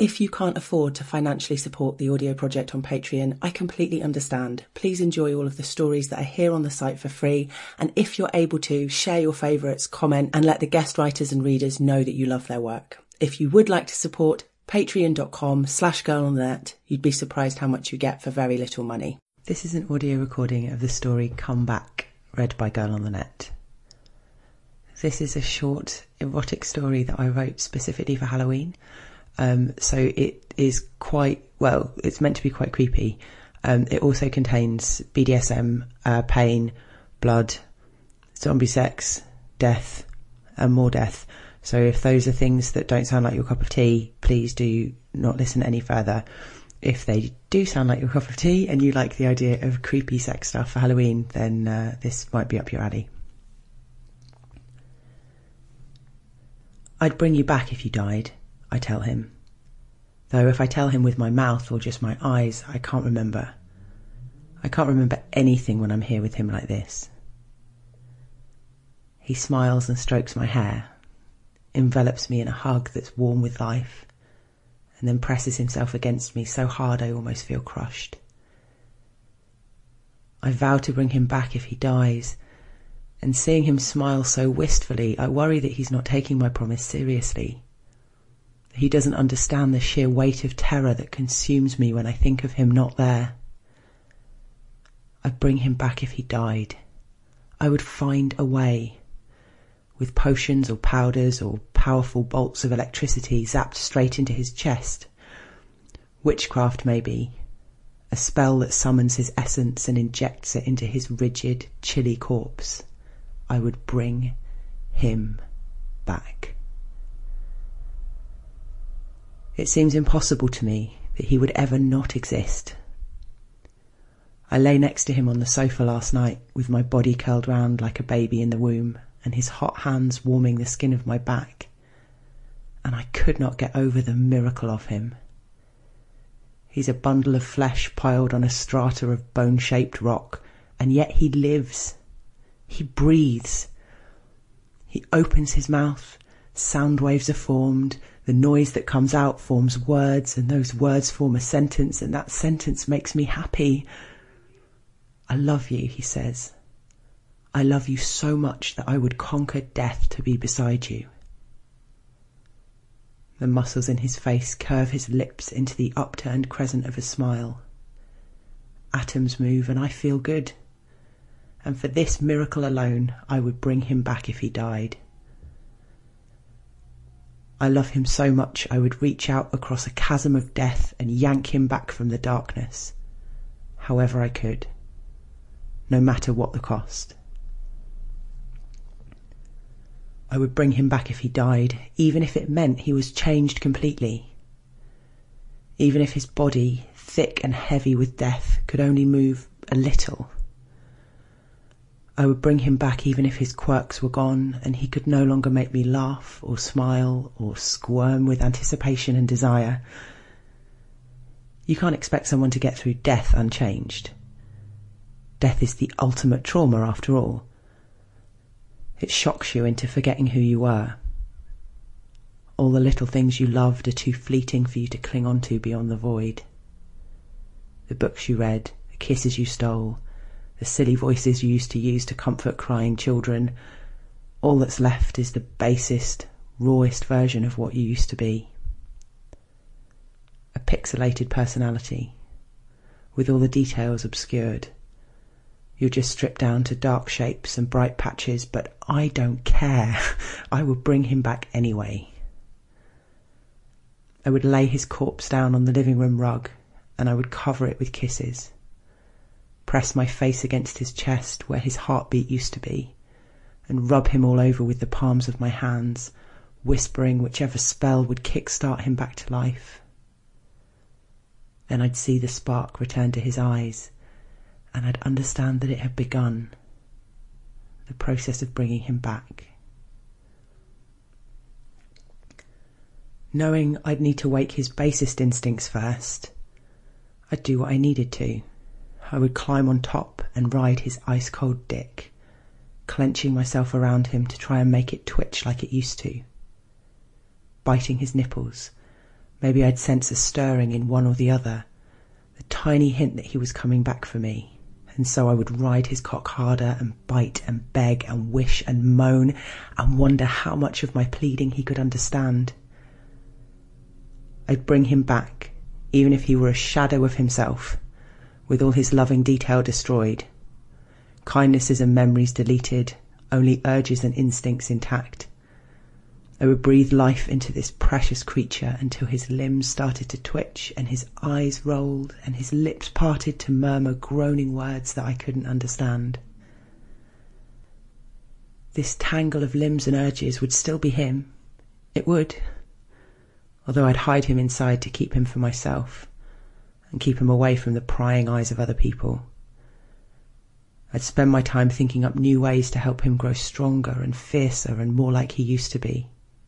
If you can't afford to financially support the audio project on Patreon, I completely understand. Please enjoy all of the stories that are here on the site for free. And if you're able to, share your favourites, comment, and let the guest writers and readers know that you love their work. If you would like to support, patreon.com/girlonthenet. You'd be surprised how much you get for very little money. This is an audio recording of the story Come Back, read by Girl on the Net. This is a short erotic story that I wrote specifically for Halloween. So it is quite, well, it's meant to be quite creepy. It also contains BDSM, pain, blood, zombie sex, death, and more death. So if those are things that don't sound like your cup of tea, please do not listen any further. If they do sound like your cup of tea and you like the idea of creepy sex stuff for Halloween, then this might be up your alley. I'd bring you back if you died, I tell him. Though if I tell him with my mouth or just my eyes, I can't remember. I can't remember anything when I'm here with him like this. He smiles and strokes my hair, envelops me in a hug that's warm with life, and then presses himself against me so hard I almost feel crushed. I vow to bring him back if he dies, and seeing him smile so wistfully, I worry that he's not taking my promise seriously. He doesn't understand the sheer weight of terror that consumes me when I think of him not there. I'd bring him back if he died. I would find a way. With potions or powders or powerful bolts of electricity zapped straight into his chest. Witchcraft, maybe. A spell that summons his essence and injects it into his rigid, chilly corpse. I would bring him back. It seems impossible to me that he would ever not exist. I lay next to him on the sofa last night with my body curled round like a baby in the womb and his hot hands warming the skin of my back, and I could not get over the miracle of him. He's a bundle of flesh piled on a strata of bone-shaped rock, and yet he lives. He breathes. He opens his mouth, sound waves are formed, the noise that comes out forms words, and those words form a sentence, and that sentence makes me happy. I love you, he says. I love you so much that I would conquer death to be beside you. The muscles in his face curve his lips into the upturned crescent of a smile. Atoms move and I feel good. And for this miracle alone, I would bring him back if he died. I love him so much I would reach out across a chasm of death and yank him back from the darkness, however I could, no matter what the cost. I would bring him back if he died, even if it meant he was changed completely. Even if his body, thick and heavy with death, could only move a little. I would bring him back even if his quirks were gone and he could no longer make me laugh or smile or squirm with anticipation and desire. You can't expect someone to get through death unchanged. Death is the ultimate trauma after all. It shocks you into forgetting who you were. All the little things you loved are too fleeting for you to cling on to beyond the void. The books you read, the kisses you stole, the silly voices you used to use to comfort crying children. All that's left is the basest, rawest version of what you used to be. A pixelated personality, with all the details obscured. You're just stripped down to dark shapes and bright patches, but I don't care. I would bring him back anyway. I would lay his corpse down on the living room rug, and I would cover it with kisses. Press my face against his chest where his heartbeat used to be, and rub him all over with the palms of my hands, whispering whichever spell would kick-start him back to life. Then I'd see the spark return to his eyes, and I'd understand that it had begun, the process of bringing him back. Knowing I'd need to wake his basest instincts first, I'd do what I needed to. I would climb on top and ride his ice-cold dick, clenching myself around him to try and make it twitch like it used to. Biting his nipples, Maybe I'd sense a stirring in one or the other, the tiny hint that he was coming back for me, and so I would ride his cock harder and bite and beg and wish and moan and wonder how much of my pleading he could understand. I'd bring him back, even if he were a shadow of himself, with all his loving detail destroyed, kindnesses and memories deleted, only urges and instincts intact. I would breathe life into this precious creature until his limbs started to twitch and his eyes rolled and his lips parted to murmur groaning words that I couldn't understand. This tangle of limbs and urges would still be him. It would. Although I'd hide him inside to keep him for myself and keep him away from the prying eyes of other people. I'd spend my time thinking up new ways to help him grow stronger and fiercer and more like he used to be.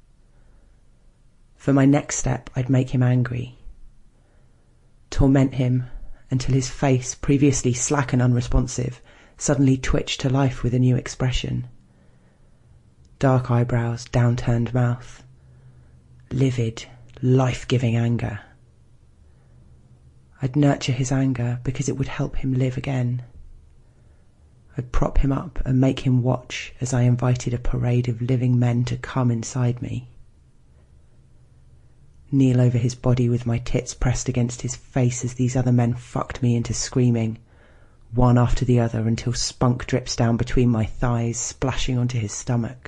For my next step, I'd make him angry, torment him until his face, previously slack and unresponsive, suddenly twitched to life with a new expression. Dark eyebrows, downturned mouth, livid, life-giving anger. I'd nurture his anger because it would help him live again. I'd prop him up and make him watch as I invited a parade of living men to come inside me. Kneel over his body with my tits pressed against his face as these other men fucked me into screaming, one after the other, until spunk drips down between my thighs, splashing onto his stomach.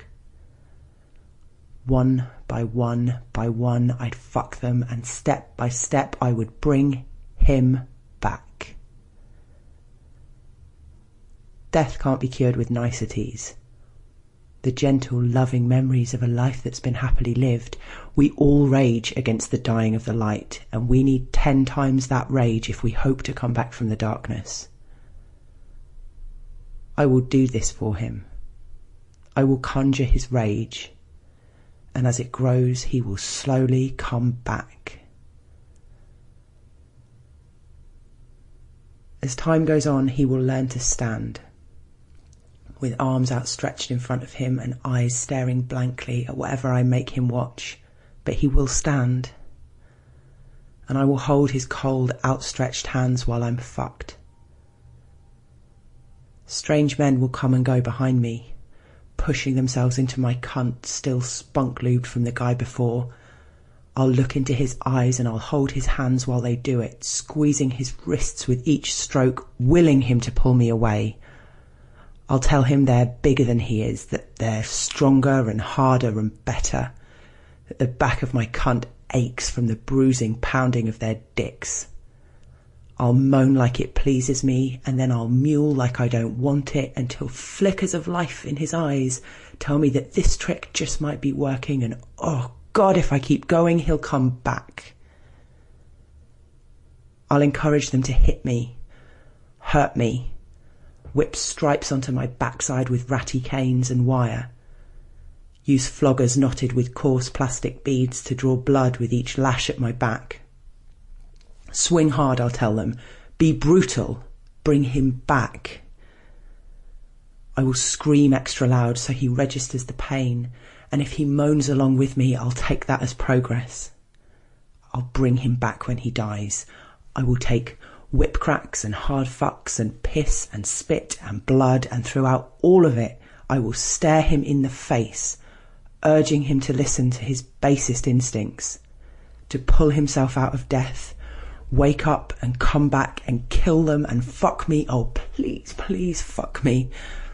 One by one by one, I'd fuck them, and step by step I would bring him back. Death can't be cured with niceties. The gentle, loving memories of a life that's been happily lived. We all rage against the dying of the light, and we need 10 times that rage if we hope to come back from the darkness. I will do this for him. I will conjure his rage, and as it grows, he will slowly come back. As time goes on, he will learn to stand, with arms outstretched in front of him and eyes staring blankly at whatever I make him watch. But he will stand, and I will hold his cold, outstretched hands while I'm fucked. Strange men will come and go behind me, pushing themselves into my cunt, still spunk-lubed from the guy before. I'll look into his eyes and I'll hold his hands while they do it, squeezing his wrists with each stroke, willing him to pull me away. I'll tell him they're bigger than he is, that they're stronger and harder and better, that the back of my cunt aches from the bruising pounding of their dicks. I'll moan like it pleases me, and then I'll mewl like I don't want it, until flickers of life in his eyes tell me that this trick just might be working, and oh God, if I keep going, he'll come back. I'll encourage them to hit me, hurt me, whip stripes onto my backside with ratty canes and wire, use floggers knotted with coarse plastic beads to draw blood with each lash at my back. Swing hard, I'll tell them. Be brutal. Bring him back. I will scream extra loud so he registers the pain, and if he moans along with me, I'll take that as progress. I'll bring him back when he dies. I will take whip cracks and hard fucks and piss and spit and blood, and throughout all of it, I will stare him in the face, urging him to listen to his basest instincts, to pull himself out of death, wake up and come back and kill them and fuck me. Oh, please, please fuck me.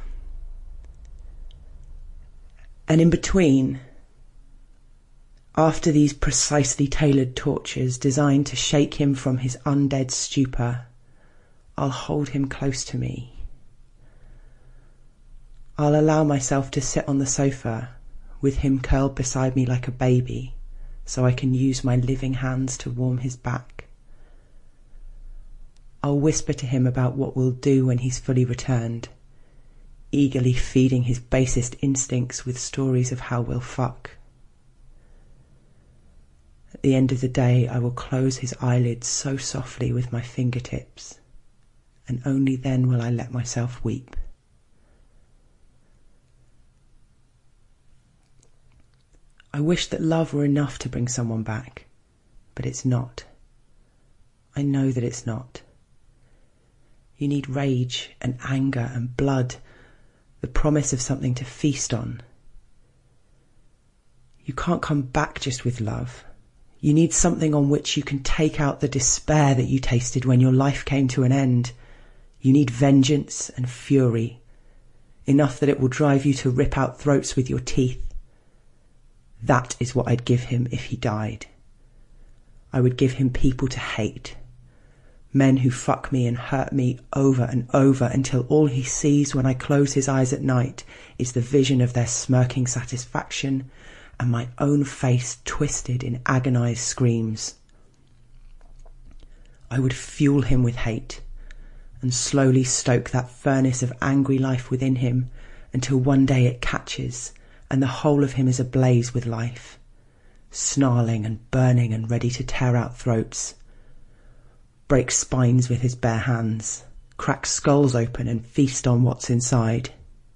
And in between, after these precisely tailored tortures designed to shake him from his undead stupor, I'll hold him close to me. I'll allow myself to sit on the sofa with him curled beside me like a baby, so I can use my living hands to warm his back. I'll whisper to him about what we'll do when he's fully returned, eagerly feeding his basest instincts with stories of how we'll fuck. At the end of the day, I will close his eyelids so softly with my fingertips, and only then will I let myself weep. I wish that love were enough to bring someone back, but it's not. I know that it's not. You need rage and anger and blood, the promise of something to feast on. You can't come back just with love. You need something on which you can take out the despair that you tasted when your life came to an end. You need vengeance and fury, enough that it will drive you to rip out throats with your teeth. That is what I'd give him if he died. I would give him people to hate. Men who fuck me and hurt me over and over until all he sees when I close his eyes at night is the vision of their smirking satisfaction and my own face twisted in agonized screams. I would fuel him with hate and slowly stoke that furnace of angry life within him until one day it catches and the whole of him is ablaze with life, snarling and burning and ready to tear out throats, break spines with his bare hands, crack skulls open and feast on what's inside.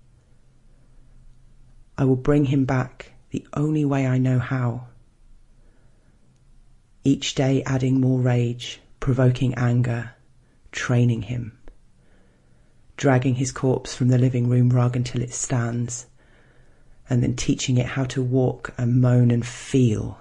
I will bring him back the only way I know how. Each day adding more rage, provoking anger, training him, dragging his corpse from the living room rug until it stands, and then teaching it how to walk and moan and feel.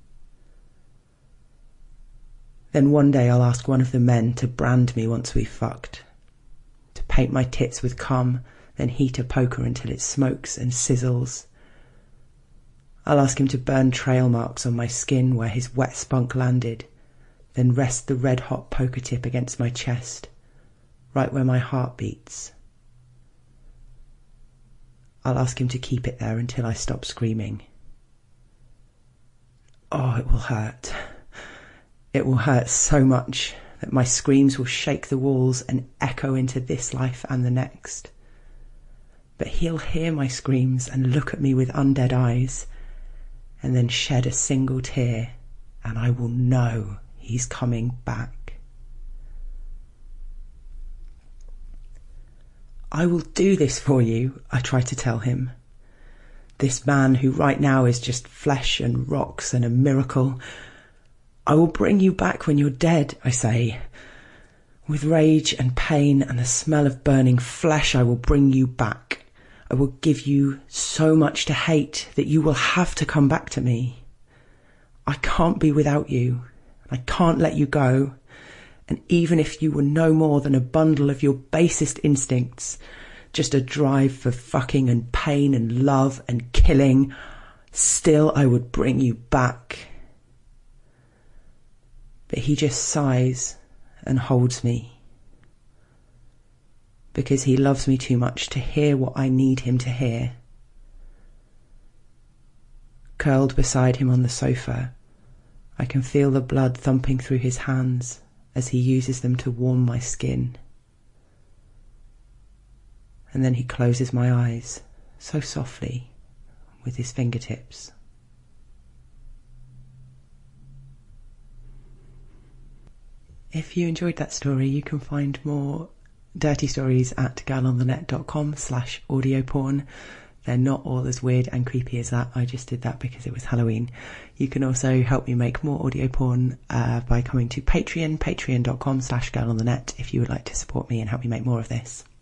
Then one day I'll ask one of the men to brand me once we've fucked, to paint my tits with cum, then heat a poker until it smokes and sizzles. I'll ask him to burn trail marks on my skin where his wet spunk landed, then rest the red-hot poker tip against my chest, right where my heart beats. I'll ask him to keep it there until I stop screaming. Oh, it will hurt. It will hurt so much that my screams will shake the walls and echo into this life and the next. But he'll hear my screams and look at me with undead eyes, and then shed a single tear, and I will know he's coming back. I will do this for you, I try to tell him. This man who right now is just flesh and rocks and a miracle. I will bring you back when you're dead, I say. With rage and pain and the smell of burning flesh, I will bring you back. I will give you so much to hate that you will have to come back to me. I can't be without you. I can't let you go. And even if you were no more than a bundle of your basest instincts, just a drive for fucking and pain and love and killing, still I would bring you back. But he just sighs and holds me, because he loves me too much to hear what I need him to hear. Curled beside him on the sofa, I can feel the blood thumping through his hands as he uses them to warm my skin. And then he closes my eyes, so softly, with his fingertips. If you enjoyed that story, you can find more dirty stories at galonthenet.com/audioporn. They're not all as weird and creepy as that. I just did that because it was Halloween. You can also help me make more audio porn by coming to Patreon, patreon.com/galonthenet if you would like to support me and help me make more of this.